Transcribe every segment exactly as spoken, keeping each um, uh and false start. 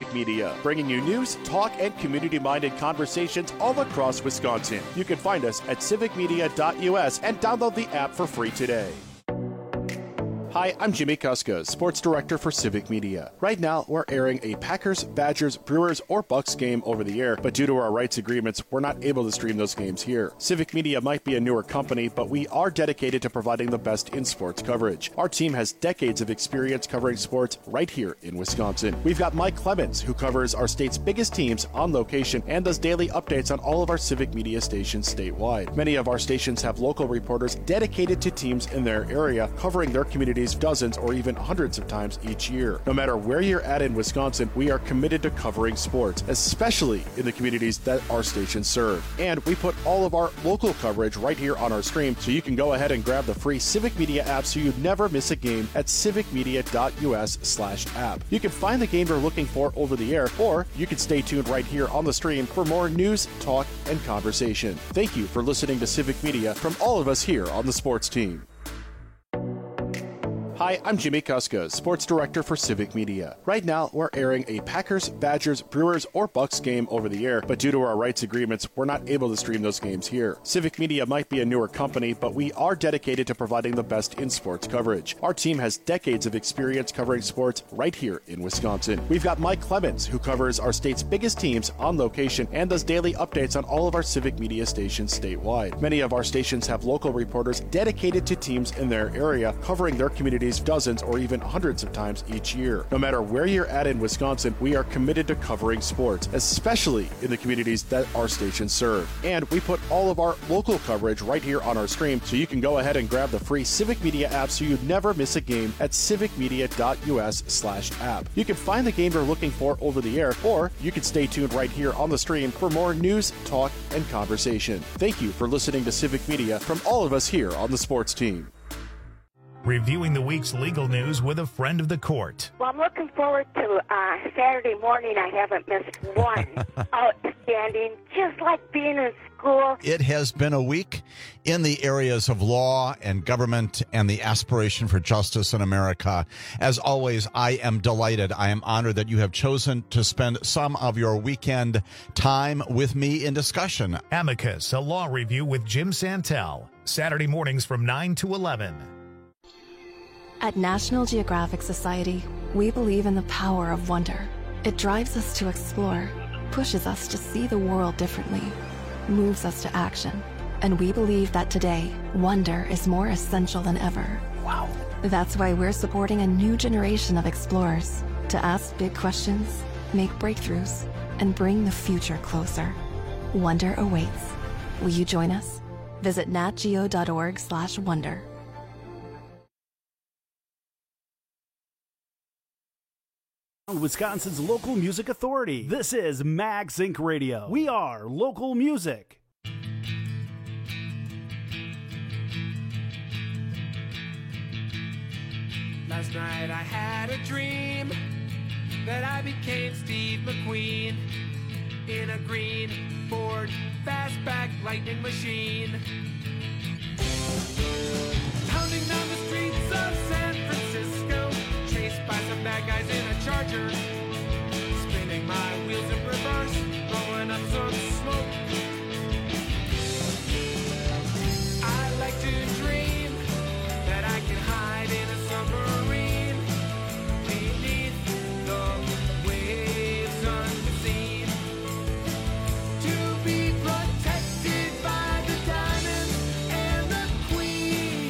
Civic Media, bringing you news, talk, and community-minded conversations all across Wisconsin. You can find us at civic media dot U S and download the app for free today. Hi, I'm Jimmy Kuska, Sports Director for Civic Media. Right now, we're airing a Packers, Badgers, Brewers, or Bucks game over the air, but due to our rights agreements, we're not able to stream those games here. Civic Media might be a newer company, but we are dedicated to providing the best in sports coverage. Our team has decades of experience covering sports right here in Wisconsin. We've got Mike Clemens, who covers our state's biggest teams on location and does daily updates on all of our Civic Media stations statewide. Many of our stations have local reporters dedicated to teams in their area, covering their communities dozens or even hundreds of times each year. No matter where you're at in Wisconsin, we are committed to covering sports, especially in the communities that our stations serve. And we put all of our local coverage right here on our stream, so you can go ahead and grab the free Civic Media app so you never miss a game at civic media dot U S slash app. You can find the game you're looking for over the air, or you can stay tuned right here on the stream for more news, talk, and conversation. Thank you for listening to Civic Media from all of us here on the sports team. Hi, I'm Jimmy Kuska, Sports Director for Civic Media. Right now, we're airing a Packers, Badgers, Brewers, or Bucks game over the air, but due to our rights agreements, we're not able to stream those games here. Civic Media might be a newer company, but we are dedicated to providing the best in sports coverage. Our team has decades of experience covering sports right here in Wisconsin. We've got Mike Clemens, who covers our state's biggest teams on location and does daily updates on all of our Civic Media stations statewide. Many of our stations have local reporters dedicated to teams in their area, covering their communities dozens or even hundreds of times each year. No matter where you're at in Wisconsin, we are committed to covering sports, especially in the communities that our stations serve. And we put all of our local coverage right here on our stream, so you can go ahead and grab the free Civic Media app so you never miss a game at civic media dot U S slash app. You can find the game you're looking for over the air, or you can stay tuned right here on the stream for more news, talk, and conversation. Thank you for listening to Civic Media from all of us here on the sports team. Reviewing the week's legal news with a friend of the court. Well, I'm looking forward to uh, Saturday morning. I haven't missed one. Outstanding, just like being in school. It has been a week in the areas of law and government and the aspiration for justice in America. As always, I am delighted. I am honored that you have chosen to spend some of your weekend time with me in discussion. Amicus, a law review with Jim Santel. Saturday mornings from nine to eleven. At National Geographic Society, we believe in the power of wonder. It drives us to explore, pushes us to see the world differently, moves us to action. And we believe that today, wonder is more essential than ever. Wow. That's why we're supporting a new generation of explorers to ask big questions, make breakthroughs, and bring the future closer. Wonder awaits. Will you join us? Visit natgeo dot org slash wonder. Wisconsin's local music authority. This is MagZinc Radio. We are local music. Last night I had a dream that I became Steve McQueen in a green Ford fastback lightning machine, pounding down the streets of San Francisco, chased by some bad guys in a Charger, spinning my wheels in reverse, blowing up some smoke. I like to dream that I can hide in a submarine beneath the waves unseen, to be protected by the diamonds and the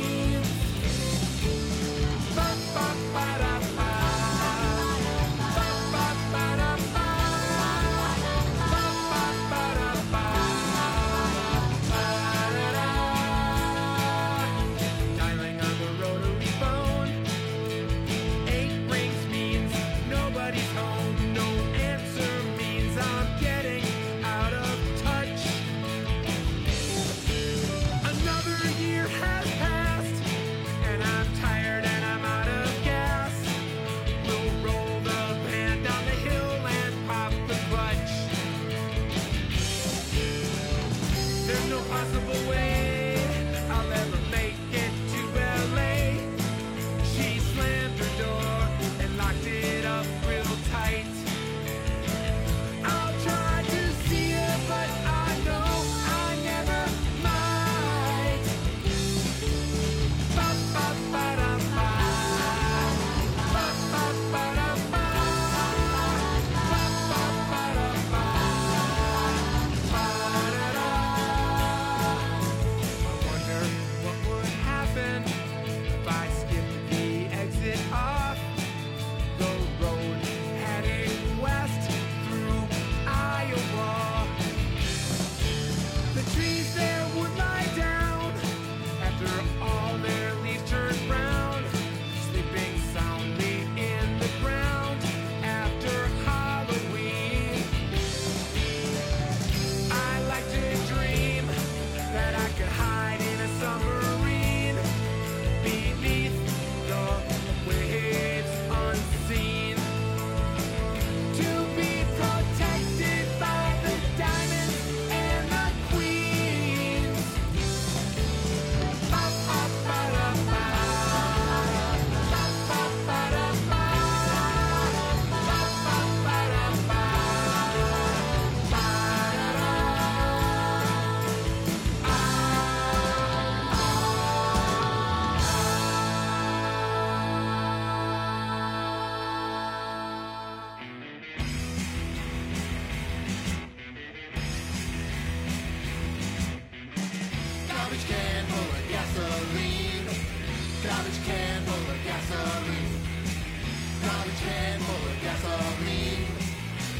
queens. Ba, ba, ba, da, ba.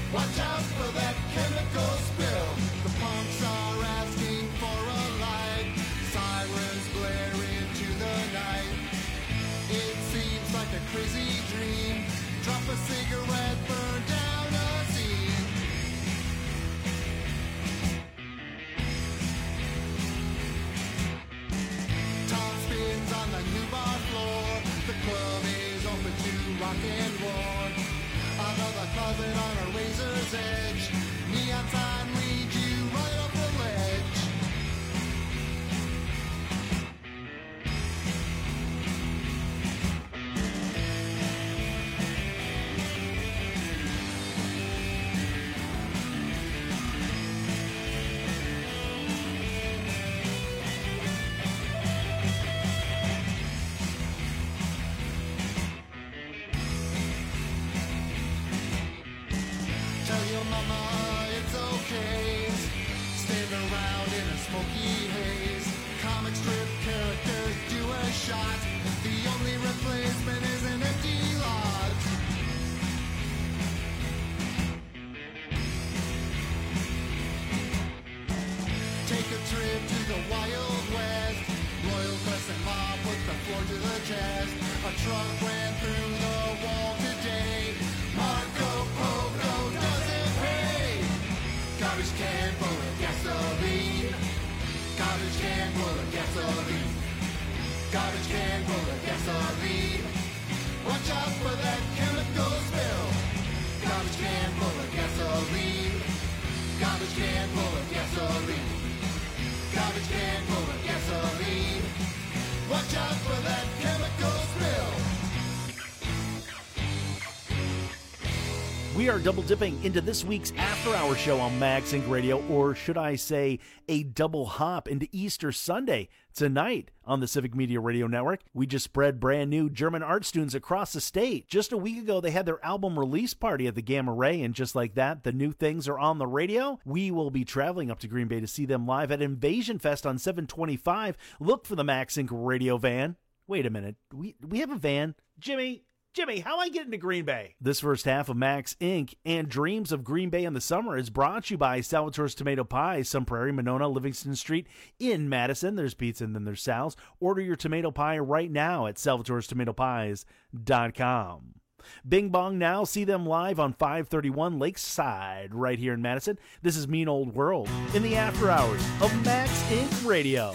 Watch out for that chemical spill. The punks are asking for a light. Sirens glare into the night. It seems like a crazy dream. Drop a cigarette, burn down a scene. Tom spins on the new bar floor. The club is open to rock and roll. Another closet on a razor's edge. Neon sign leads you right off the ledge. Tell your mama it's okay. Stand around in a smoky haze. Comic strip characters do a shot. The only replacement is an empty lot. Take a trip to the Wild West. Royal Crescent Mob put the floor to the chest. A truck ran through the wall today. Marco Polo doesn't pay. Garbage can full of gasoline. Garbage can full of gasoline. Garbage can full of gasoline. Watch out for that chemical spill. Garbage can full of gasoline. Garbage can full of gasoline. Garbage can full of gasoline. Watch out for that chemical spill. We are double dipping into this week's After Hour show on MagSync Radio, or should I say a double hop into Easter Sunday tonight on the Civic Media Radio Network. We just spread brand new German art students across the state. Just a week ago, they had their album release party at the Gamma Ray, and just like that, the new things are on the radio. We will be traveling up to Green Bay to see them live at Invasion Fest on seven twenty-five. Look for the MagSync Radio van. Wait a minute, we we have a van? Jimmy, Jimmy, how I get into Green Bay? This first half of Max Incorporated and Dreams of Green Bay in the Summer is brought to you by Salvatore's Tomato Pie, Sun Prairie, Monona, Livingston Street in Madison. There's pizza and then there's Sal's. Order your tomato pie right now at salvatores tomato pies dot com. Bing Bong Now, see them live on five thirty-one Lakeside right here in Madison. This is Mean Old World in the after hours of Max Incorporated Radio.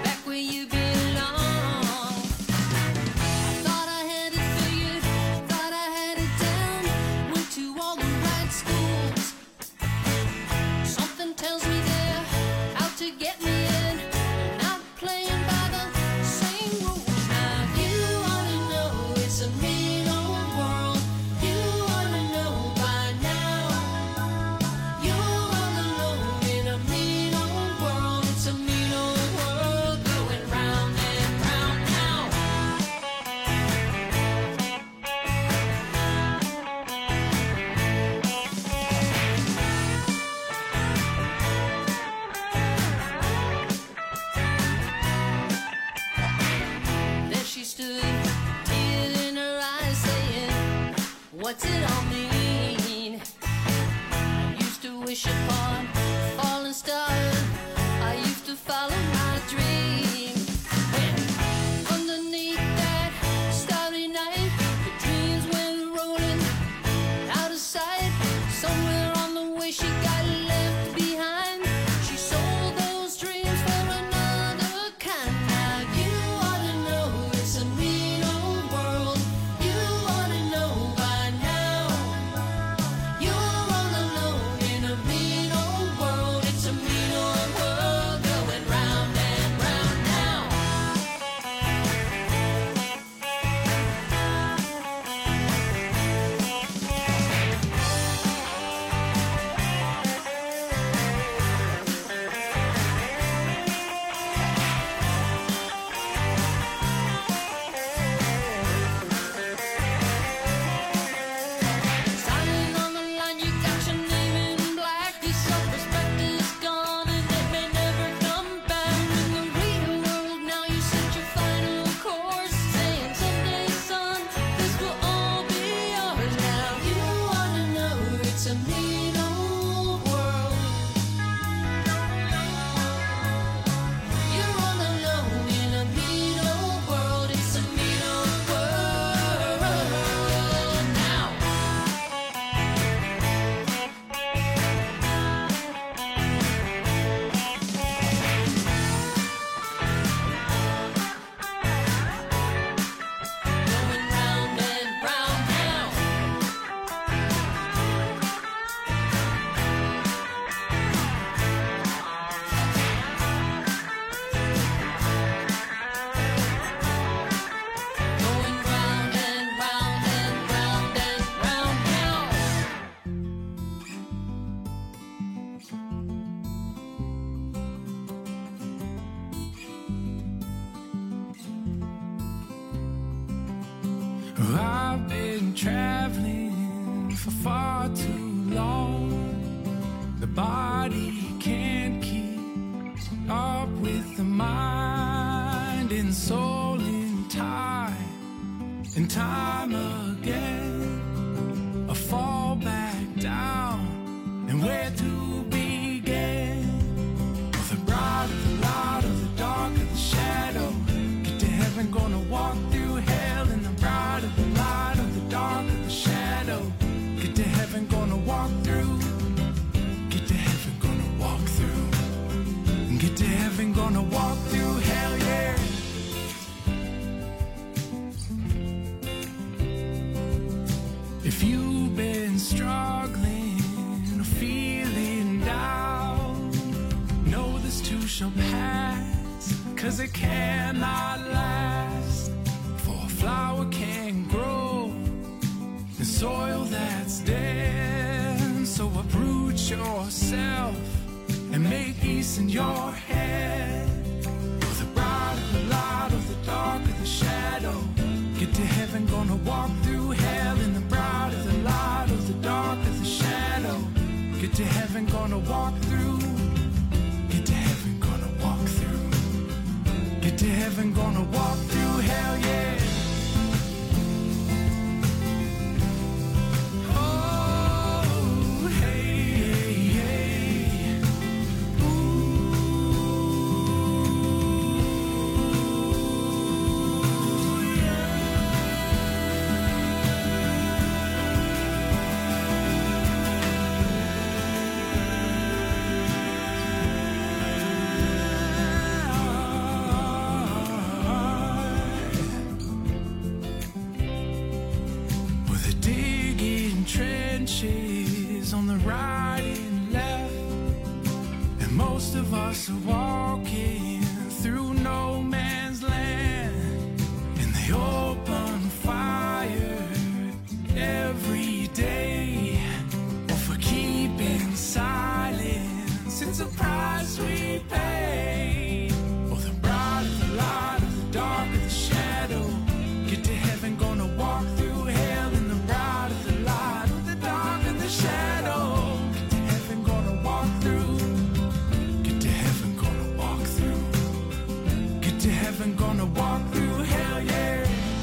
Thought I had it figured, thought I've been traveling for far too long. The body can't keep up with the mind and soul in time and time again. I fall back down, and where to begin? With the bright of the light of the dark of the shadow, get to heaven, gonna walk through hell in the bright of the light of the dark of the shadow. Get to heaven, gonna walk through. Get to heaven, gonna walk through. Get to heaven, gonna walk through hell, yeah. If you've been struggling or feeling down, know this too shall pass, 'cause it cannot last. For a flower can grow in soil that's dead. So uproot yourself and make peace in your head. For the bright of the light of the dark of the shadow, get to heaven, gonna walk through hell in the bright of the light of the dark of the shadow. Get to heaven, gonna walk through. Get to heaven, gonna walk through. Get to heaven, gonna walk through hell, yeah. On the right and left, and most of us are walking through no man's land, and they open fire every day, or for keeping silence, it's a price we pay. Oh, the bright of the light of the dark of the shadow, get to heaven, gonna walk through hell in the bright of the light of the dark of the shadow. Get to heaven, gonna walk through. Get to heaven, gonna walk through. Get to heaven, gonna walk through hell, yeah.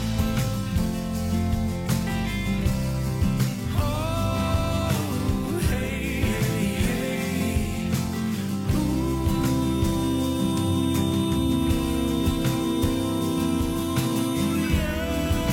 Oh, hey, hey, hey. Ooh, yeah.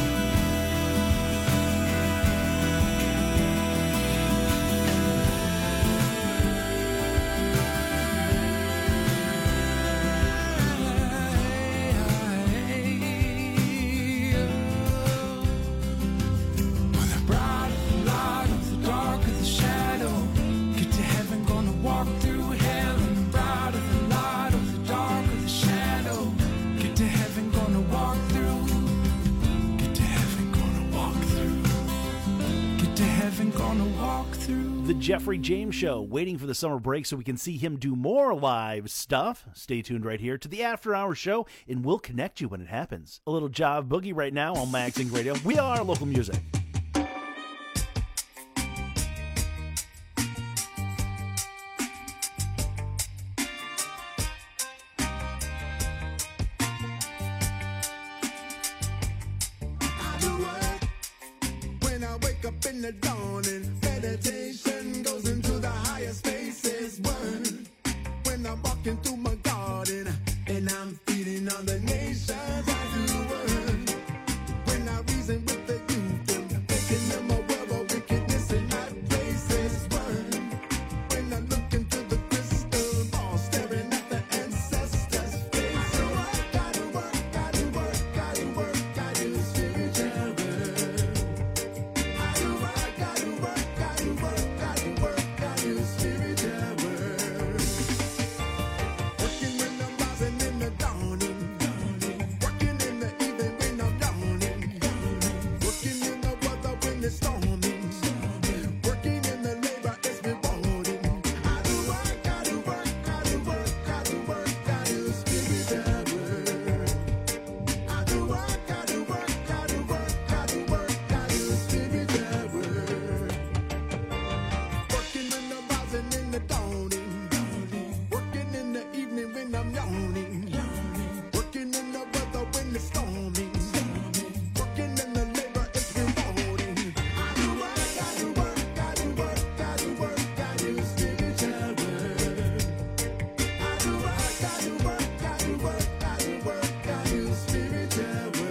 With the bright of the light of the dark of the shadow, get to heaven, gonna walk through hell in the bright of the light of the dark of the shadow. Get to heaven, gonna walk through. Get to heaven, gonna walk through. Get to heaven, gonna walk through. The Jeffrey James Show, waiting for the summer break so we can see him do more live stuff. Stay tuned right here to the After Hours Show, and we'll connect you when it happens. A little Jive Boogie right now on Maxing Radio. We are local music. I do work when I wake up in the dawning. Meditation goes into the higher spaces. One when I'm walking through my garden and I'm feeding on the nations. I do work when I reason with the youth and making them aware of wickedness in high places. One when I look into the crystal ball, staring at the ancestors' face. I do work, I do work, I do work, I do work, I do spiritual work. I do work, I do work, I do work, I do work, dawning. Working in the weather when it's stormy. Working in the labor is rewarding. I do work, I do work, I do work, I do work, I do spiritual work. I do work, I do work, I do work, I do work, I do spiritual work.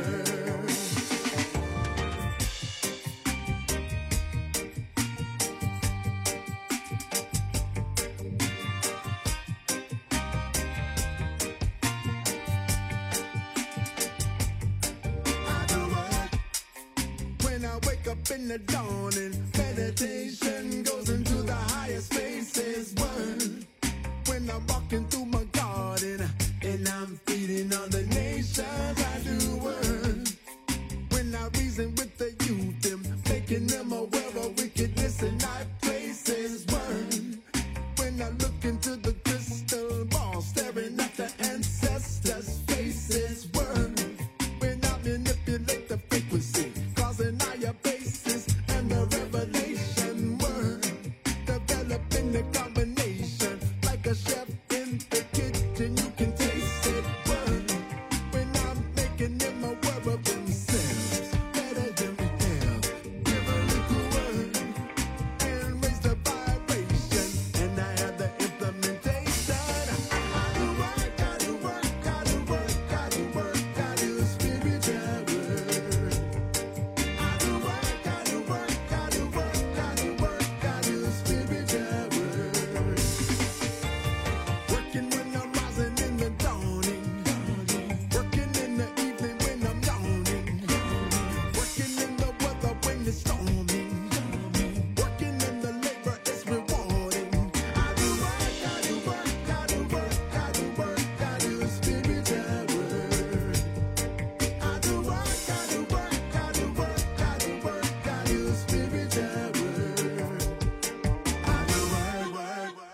I do work when I wake up in the dawning. Meditation goes into the higher spaces. Word when I'm walking through my garden and I'm feeding on the nations. I do work when I reason with the youth, them making them aware of wickedness in high places. Word when I look into the crystal ball, staring at the ancestors' faces. Word when I manipulate the frequency, causing higher bases and the revelation. Word developing the combination like a chef in the kitchen. You can taste it. Word when I'm making them aware of themselves, better than we have. Give a little word and raise the vibration, and I have the implementation. I do work, I do work, I do work, I do work, I do spiritual work. I do work, I do work, I do work, I do work, I do spiritual work. Working when I'm rising in the dawning. Working in the evening when I'm yawning. Working in the weather when it's storming. Working in the labor is rewarding. I do work, I do work, I do work, I do work, I do spiritual work. I do work, I do work, I do work, I do work, I do spiritual work. I do work, work, work.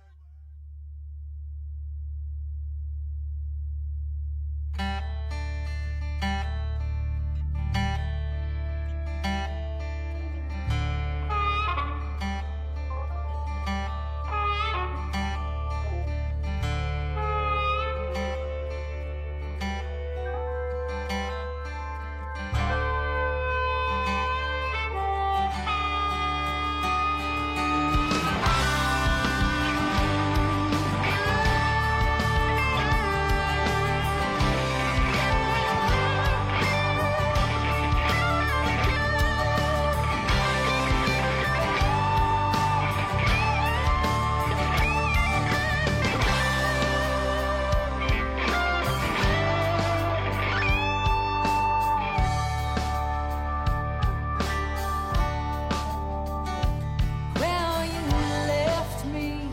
Well, you left me.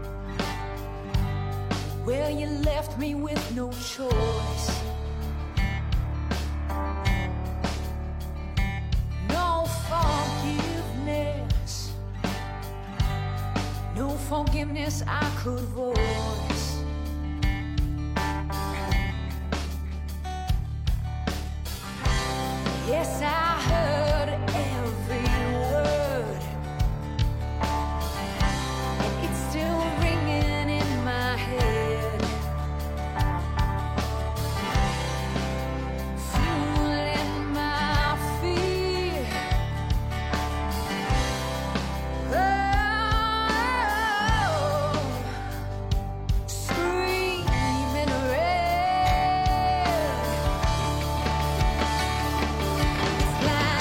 Well, you left me with no choice. No forgiveness. No forgiveness I could voice. Yes, I heard every word, and it's still ringing in my head. Fueling my fear. Oh, screaming red. It's like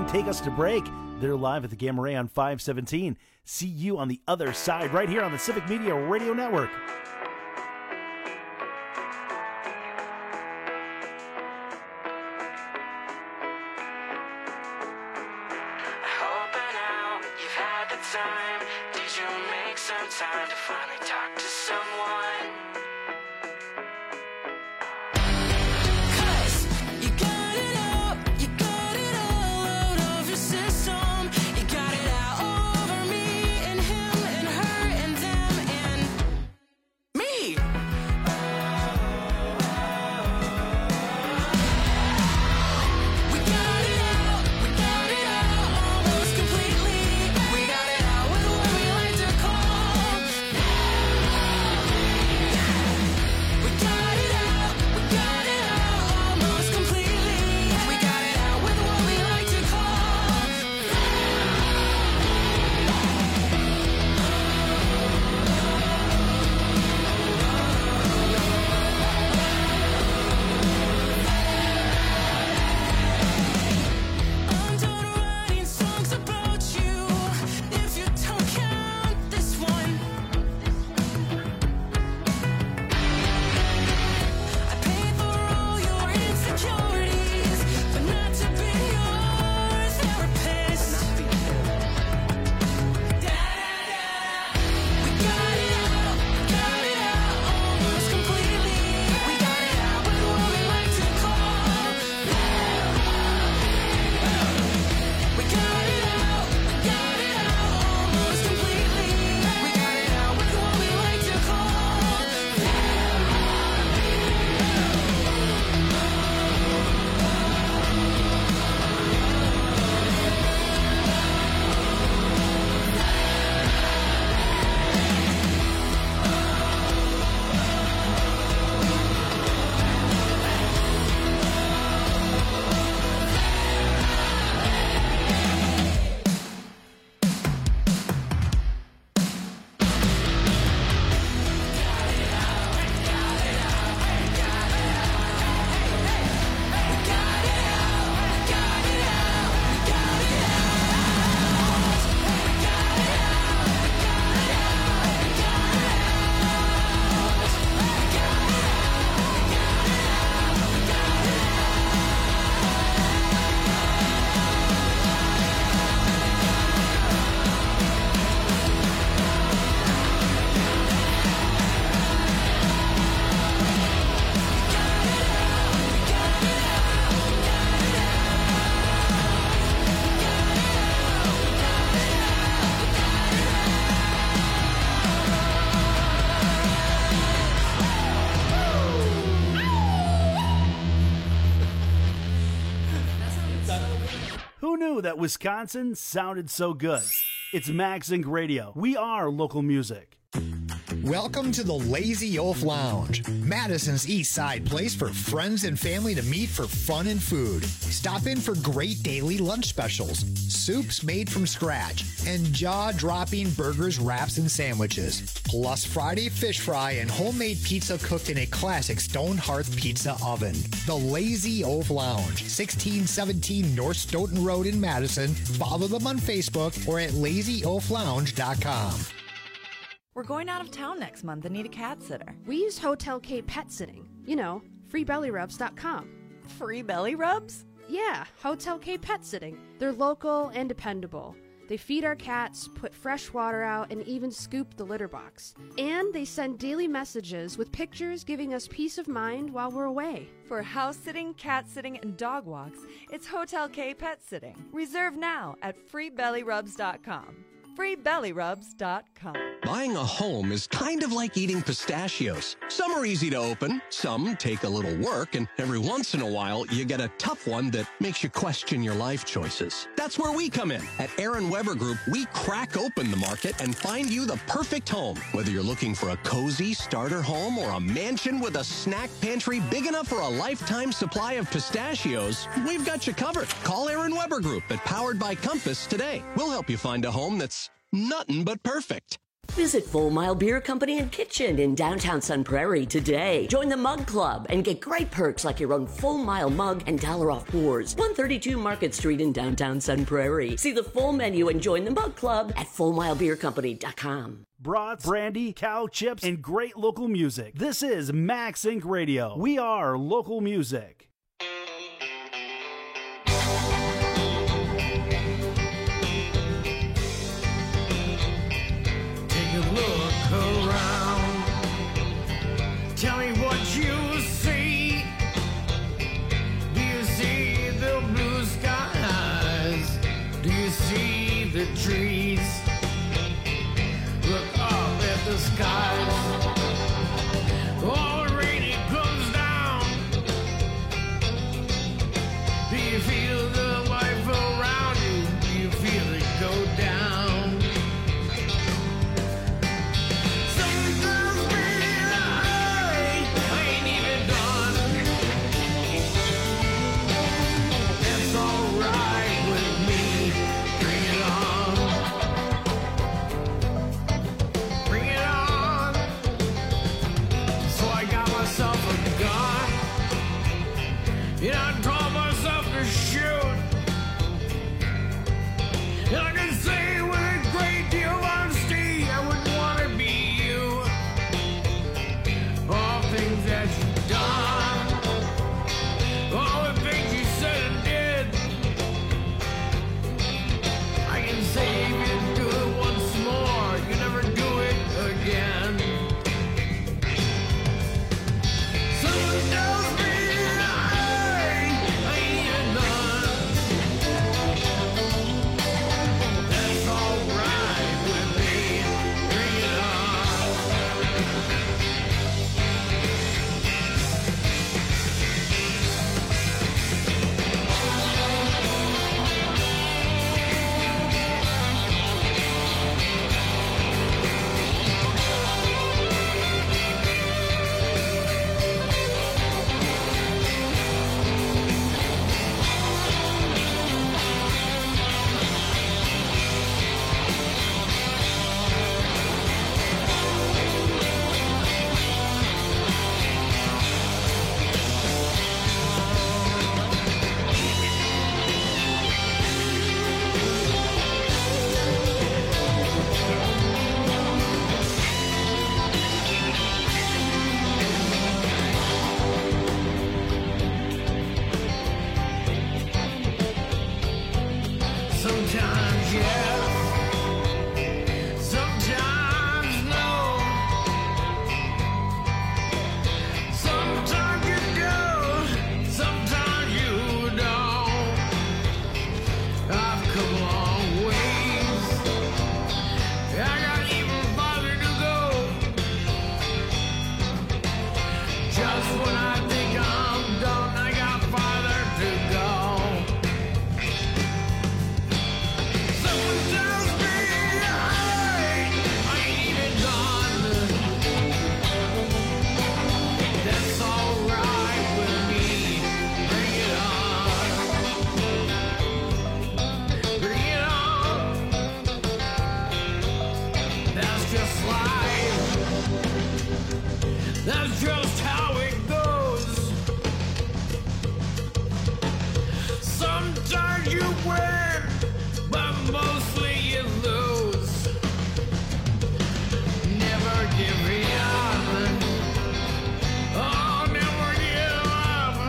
take us to break. They're live at the Gamma Ray on five seventeen. See you on the other side right here on the Civic Media Radio Network. Time. Did you make some time to finally talk to someone? Cause you got it out, you got it all out of your system. You got it out over me and him and her and them and me. We got it out, we got it out almost completely. We got it out with what we like to call. We got it out, we got it out almost completely. We got it out with what we like to call. I'm done writing songs about you. If you don't count this one, I paid for all your insecurities, but not to be your therapist. We got it out, we got it out almost completely. We got it out with what we like to call. We got it out, we got it out almost completely. We got it out with what we like to call. Who knew that Wisconsin sounded so good? It's Maxink Radio. We are local music. Welcome to the Lazy Oaf Lounge, Madison's East Side place for friends and family to meet for fun and food. Stop in for great daily lunch specials, soups made from scratch, and jaw-dropping burgers, wraps, and sandwiches. Plus Friday fish fry and homemade pizza cooked in a classic stone hearth pizza oven. The Lazy Oaf Lounge, sixteen seventeen North Stoughton Road in Madison. Follow them on Facebook or at lazy oaf lounge dot com. We're going out of town next month and need a cat sitter. We use Hotel K Pet Sitting. You know, free belly rubs dot com. Free belly rubs? Yeah, Hotel K Pet Sitting. They're local and dependable. They feed our cats, put fresh water out, and even scoop the litter box. And they send daily messages with pictures giving us peace of mind while we're away. For house sitting, cat sitting, and dog walks, it's Hotel K Pet Sitting. Reserve now at free belly rubs dot com. free belly rubs dot com. Buying a home is kind of like eating pistachios. Some are easy to open, some take a little work, and every once in a while you get a tough one that makes you question your life choices. That's where we come in. At Aaron Weber Group, we crack open the market and find you the perfect home. Whether you're looking for a cozy starter home or a mansion with a snack pantry big enough for a lifetime supply of pistachios, we've got you covered. Call Aaron Weber Group at Powered by Compass today. We'll help you find a home that's nothing but perfect. Visit Full Mile Beer Company and Kitchen in downtown Sun Prairie today. Join the Mug Club and get great perks like your own Full Mile mug and dollar off pours. one thirty-two Market Street in downtown Sun Prairie. See the full menu and join the Mug Club at full mile beer company dot com. Brats, brandy, cow chips, and great local music. This is Max Inc Radio. We are local music. Take a look around. Tell me what you see. Do you see the blue skies? Do you see the trees? Look up at the skies. All the rain it comes down. Do you feel the life around you? Do you feel it go down? Sometimes baby, I ain't even done. That's alright with me. Bring it on. Bring it on. So I got myself a gun. And I taught myself to shoot. And I can say with a great deal of honesty, I wouldn't want to be you. All things that you've done, all the things you said and did. I can say if you do it once more, you never do it again. Someone tells me I ain't even done. That's alright with me. Bring it on. Sometimes yes, sometimes no. Sometimes you do, sometimes you don't. I've come a long ways. I got even farther to go. Just when I think I'm done, I got farther to go. Someone tells me I ain't even done. That's alright with me. Bring it on. Bring it on. That's just life. That's just how it goes. Sometimes you win, but mostly you lose. Never give up. Oh, never give up.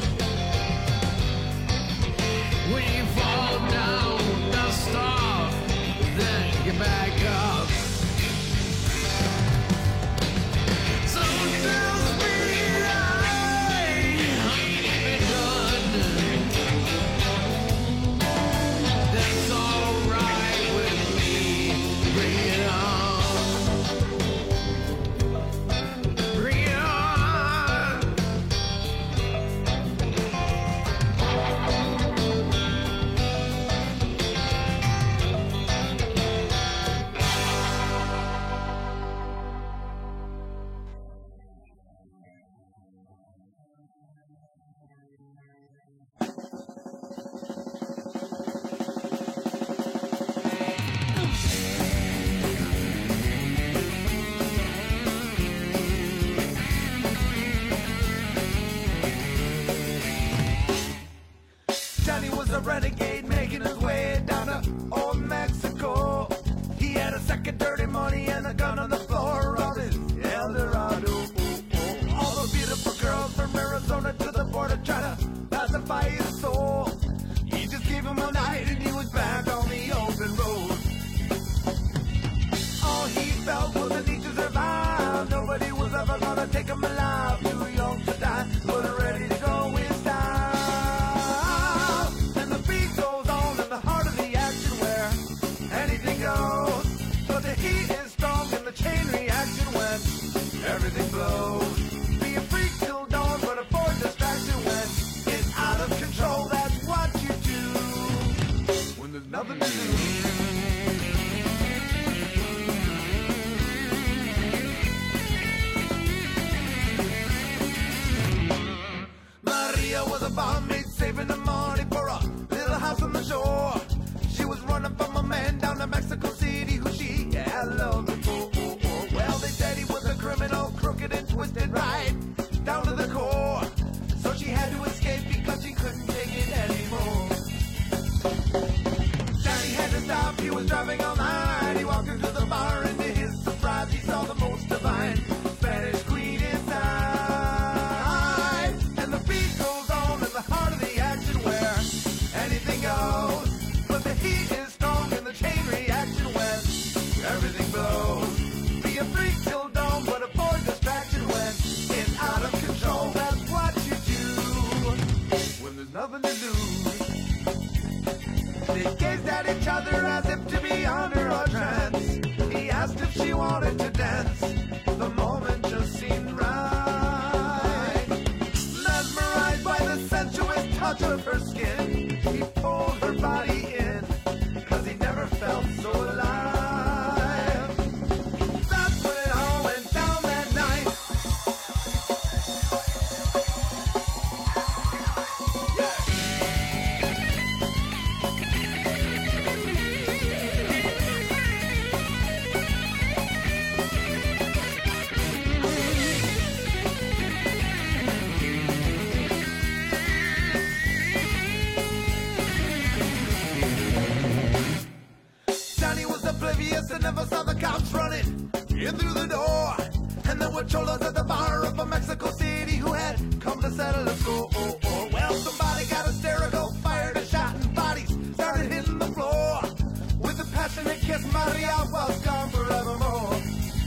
When you fall down, dust off, then get back up. Someone tells me she wanted to dance. The moment just seemed right. Mesmerized by the sensuous touch of her skin, he pulled her body in, 'cause he never felt so alive. That's when it all went down that night. Johnny was oblivious and never saw the cops running in through the door. And there were cholos at the bar up in Mexico City who had come to settle a score. Well, somebody got hysterical, fired a shot, and bodies started hitting the floor. With a passionate kiss, Maria was gone forevermore.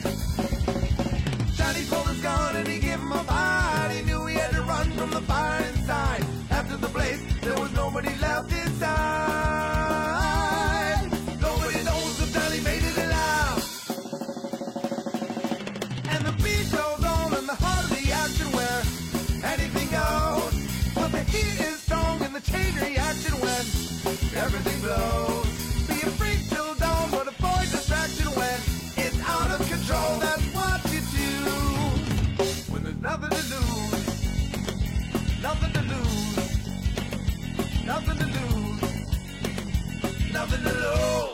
Johnny pulled his gun and he gave him a fight. He knew he had to run from the fire inside. After the blaze, there was nobody left inside. Nobody knows if Johnny made it alive. And the beat goes on in the heart of the action where anything goes. But the heat is strong and the chain reaction when everything blows. Be a freak till dawn, but avoid distraction when it's out of control. That's what you do when there's nothing to lose. Nothing to lose. Nothing to lose. Nothing to lose.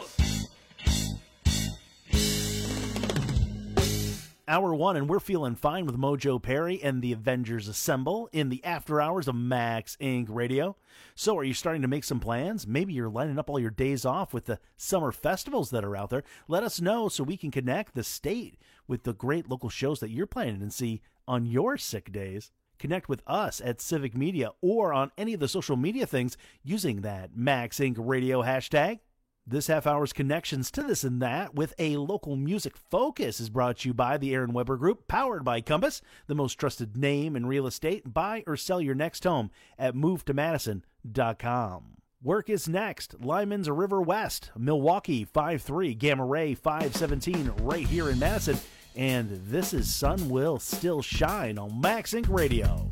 Hour one, and we're feeling fine with Mojo Perry and the Avengers Assemble in the after hours of Max Incorporated. Radio. So are you starting to make some plans? Maybe you're lining up all your days off with the summer festivals that are out there. Let us know so we can connect the state with the great local shows that you're planning and see on your sick days. Connect with us at Civic Media or on any of the social media things using that Max Incorporated. Radio hashtag. This half hour's connections to this and that with a local music focus is brought to you by the Aaron Weber Group, powered by Compass, the most trusted name in real estate. Buy or sell your next home at move to madison dot com. Work is next. Lyman's River West, Milwaukee five three, Gamma Ray five seventeen right here in Madison. And this is Sun Will Still Shine on Max Incorporated. Radio.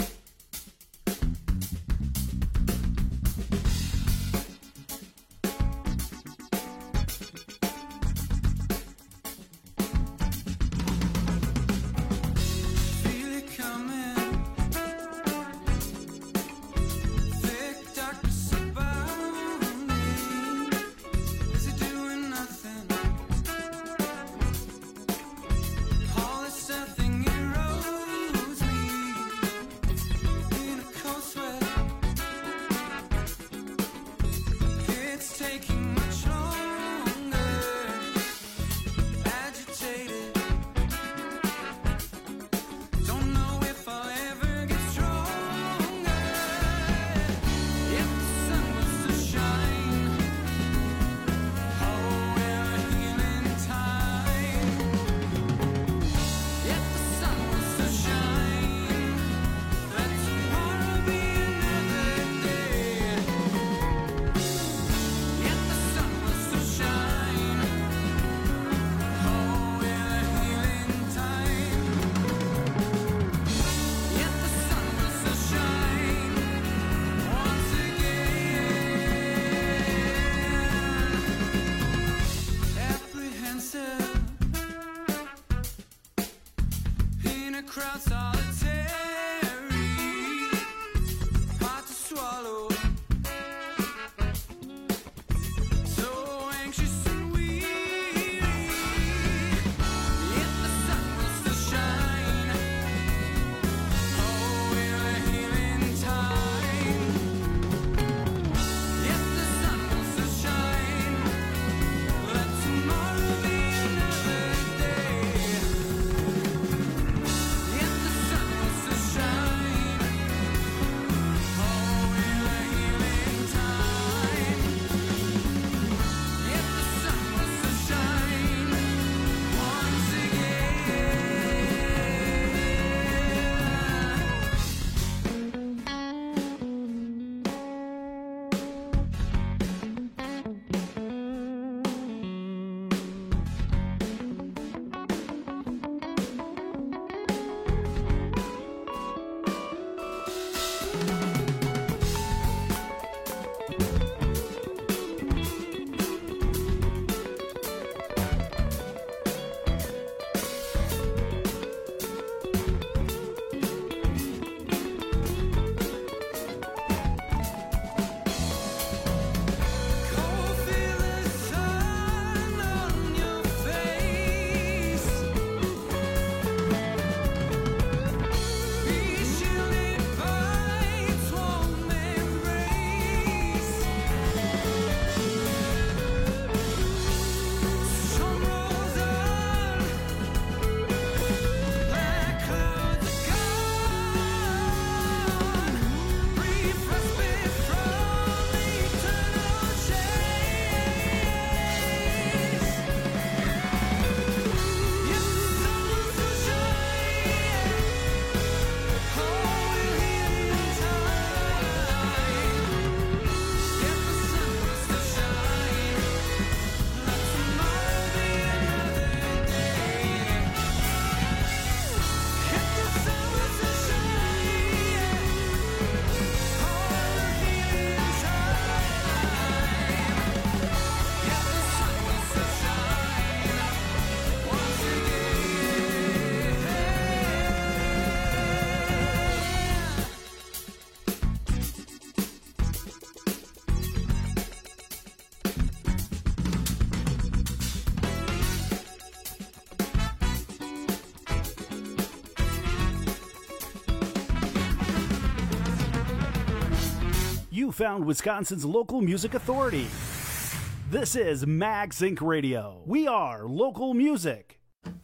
You found Wisconsin's local music authority. This is MagSync Radio. We are local music.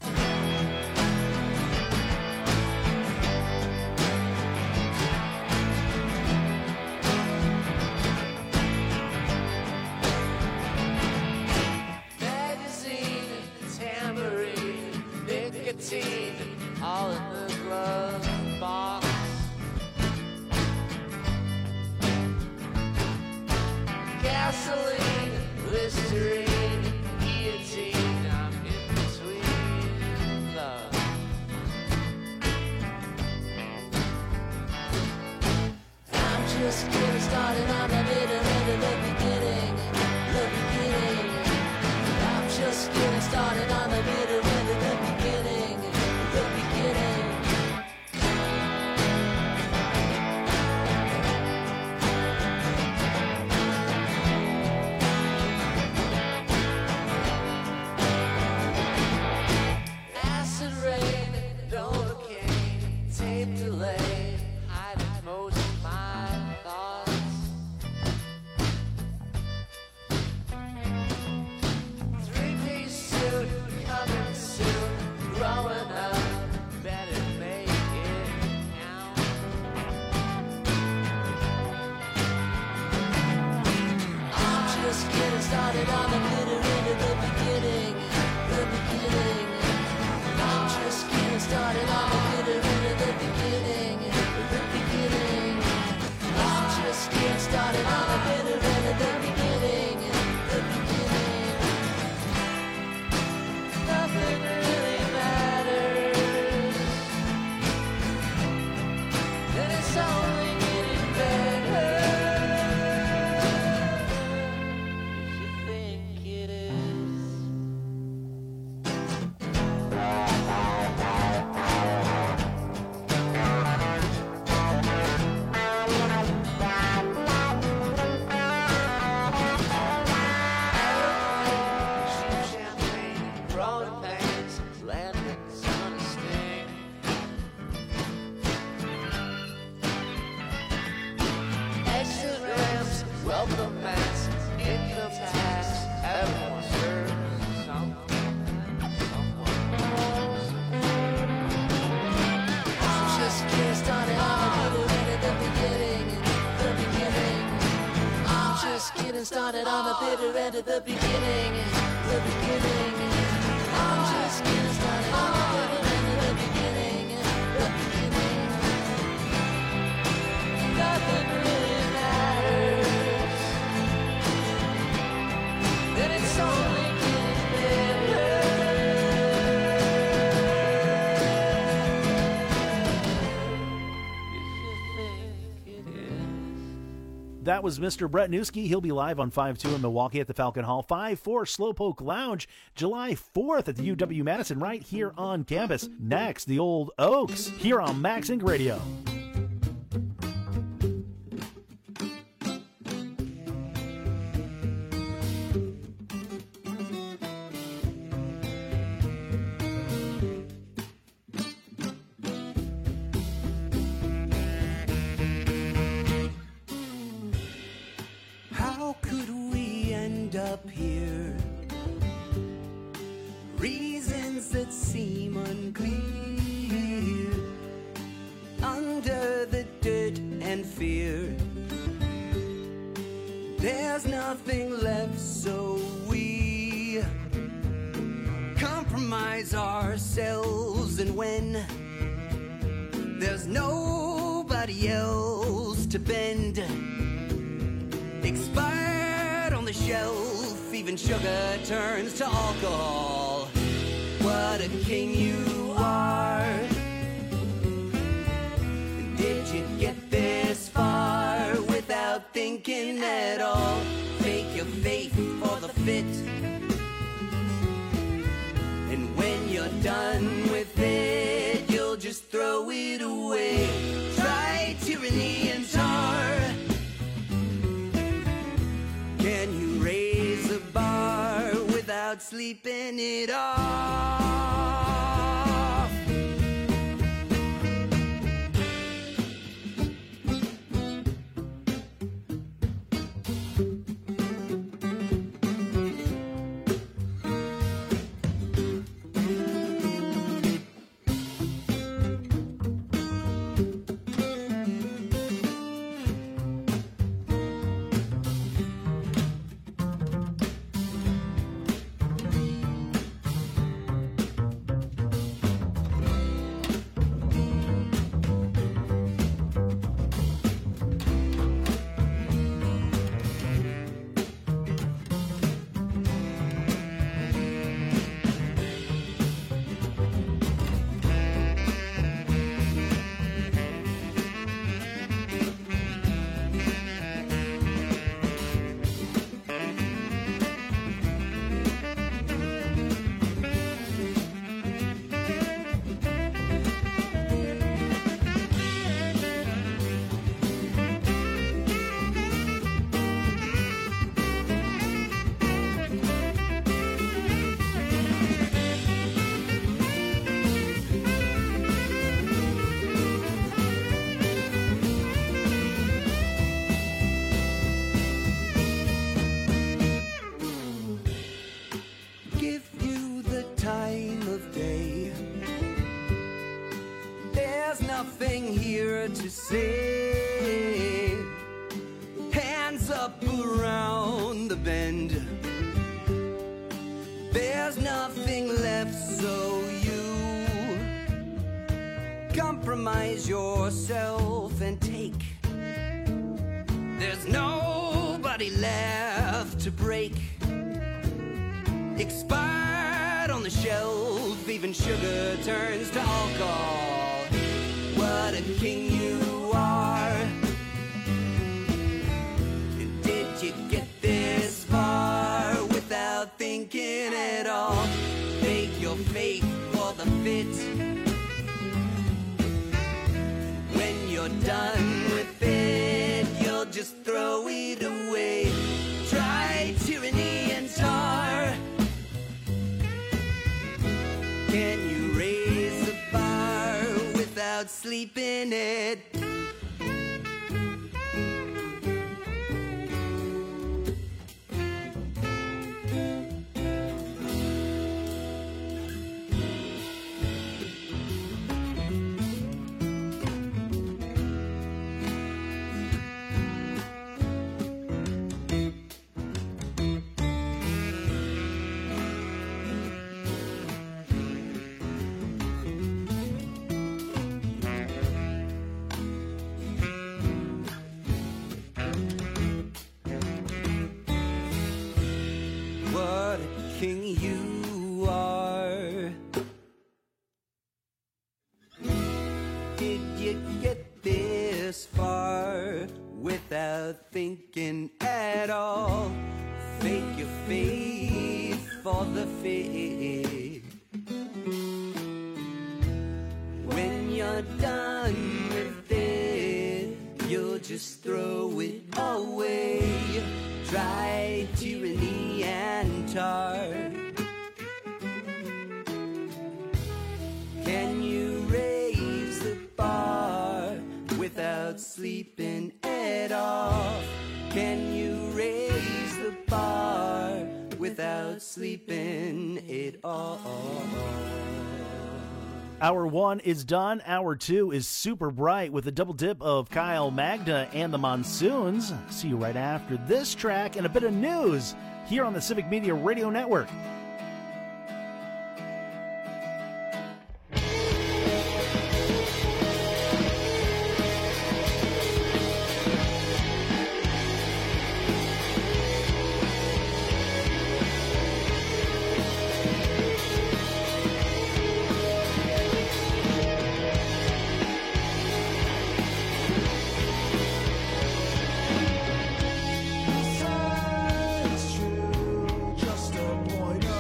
Magazine, tambourine, nicotine, all in the glove box. Gasoline, Listerine, guillotine, I'm in between love. I'm just getting started on the middle end of the beginning, the beginning. I'm just getting started on the middle end of the beginning, the beginning. Acid rain, Novocaine, tape delay, hiding most of my thoughts. Three-piece suit, coming soon, growing up, better make it count. I'm just getting started on the bitter end of the beginning, the beginning. I'm just getting started on the bitter end of the beginning, the beginning. I'm just getting started on the bitter end of the beginning, the beginning. Nothing really matters, and it's only getting better. If you think it is. Champagne, growing pains, landings on a sting. Exit ramps, welcome mats, income tax, everyone serves something, someone. I'm just getting started on the bitter end of the beginning, the beginning. I'm just getting started on the bitter end of the beginning, the beginning. I'm just getting started on the bitter end of the beginning, the beginning. Nothing really matters, and it's only getting better. If you think it is. That was Mister Brett Newski. He'll be live on five two in Milwaukee at the Falcon Hall, five four Slowpoke Lounge, July fourth at the U W-Madison right here on campus. Next, the Old Oaks here on MagSync Radio. How could we end up here? Reasons that seem unclear. Under the dirt and fear, there's nothing left, so we compromise ourselves. And when there's nobody else to bend, expired on the shelf, even sugar turns to alcohol. What a king you are. Did you get this far without thinking at all? Fake your faith for the fit, and when you're done with it, you'll just throw it away. Try tyranny and tar. Can you raise a bar without sleeping it off? nothing here to say. Hands up around the bend. There's nothing left, so you compromise yourself and take. There's nobody left to break. Expired on the shelf, even sugar turns to alcohol. What a king you are. Did you get this far without thinking at all? Fake your faith for the fit. When you're done with it, you'll just throw it away. Try tyranny and tar. Can you raise the bar without sleeping it? What a king you are. Did you get this far without thinking at all? Fake your faith for the faith. When you're done with it, you'll just throw it away. Try tyranny and tar. Can you raise the bar without sleeping it off? Can you raise the bar without sleeping it off? Hour one is done. Hour two is super bright with a double dip of Kyle Magda and the Monsoons. See you right after this track and a bit of news here on the Civic Media Radio Network. Just a point of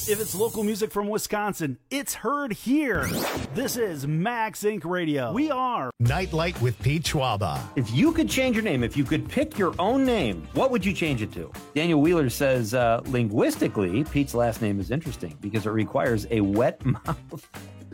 If it's local music from Wisconsin, it's heard here. This is Max Incorporated. Radio. We are Nightlight with Pete Schwaba. If you could change your name, if you could pick your own name, what would you change it to? Daniel Wheeler says, uh, linguistically, Pete's last name is interesting because it requires a wet mouth.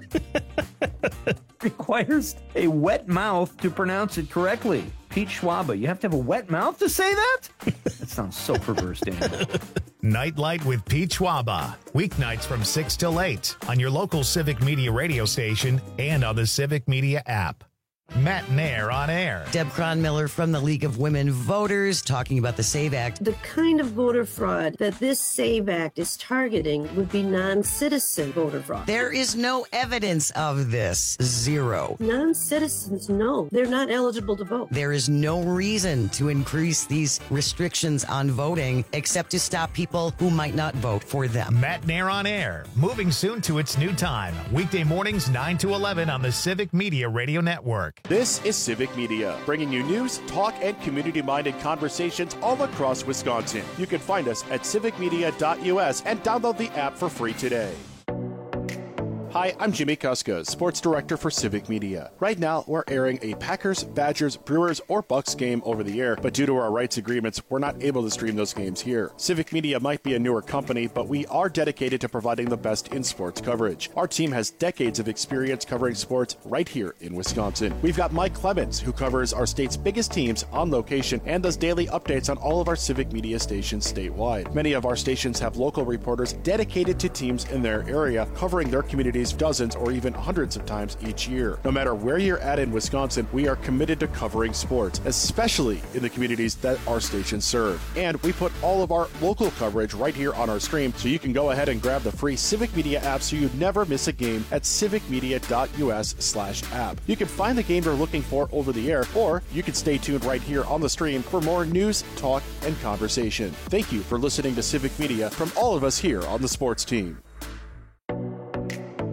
requires a wet mouth to pronounce it correctly. Pete Schwaba, you have to have a wet mouth to say that? That sounds so perverse, Daniel. Nightlight with Pete Schwaba. Weeknights from six till eight on your local Civic Media radio station and on the Civic Media app. Matt Nair on air. Deb Cronmiller from the League of Women Voters talking about the SAVE Act. The kind of voter fraud that this SAVE Act is targeting would be non-citizen voter fraud. There is no evidence of this. Zero. Non-citizens, no. They're not eligible to vote. There is no reason to increase these restrictions on voting except to stop people who might not vote for them. Matt Nair on air. Moving soon to its new time. Weekday mornings nine to eleven on the Civic Media Radio Network. This is Civic Media, bringing you news, talk, and community-minded conversations all across Wisconsin. You can find us at civic media dot U S and download the app for free today. Hi, I'm Jimmy Kuska, Sports Director for Civic Media. Right now, we're airing a Packers, Badgers, Brewers, or Bucks game over the air, but due to our rights agreements, we're not able to stream those games here. Civic Media might be a newer company, but we are dedicated to providing the best in sports coverage. Our team has decades of experience covering sports right here in Wisconsin. We've got Mike Clemens, who covers our state's biggest teams on location and does daily updates on all of our Civic Media stations statewide. Many of our stations have local reporters dedicated to teams in their area, covering their communities dozens or even hundreds of times each year. No matter where you're at in Wisconsin, we are committed to covering sports, especially in the communities that our stations serve. And we put all of our local coverage right here on our stream, so you can go ahead and grab the free Civic Media app so you never miss a game at civic media dot U S slash app. You can find the game you're looking for over the air, or you can stay tuned right here on the stream for more news, talk, and conversation. Thank you for listening to Civic Media from all of us here on the sports team.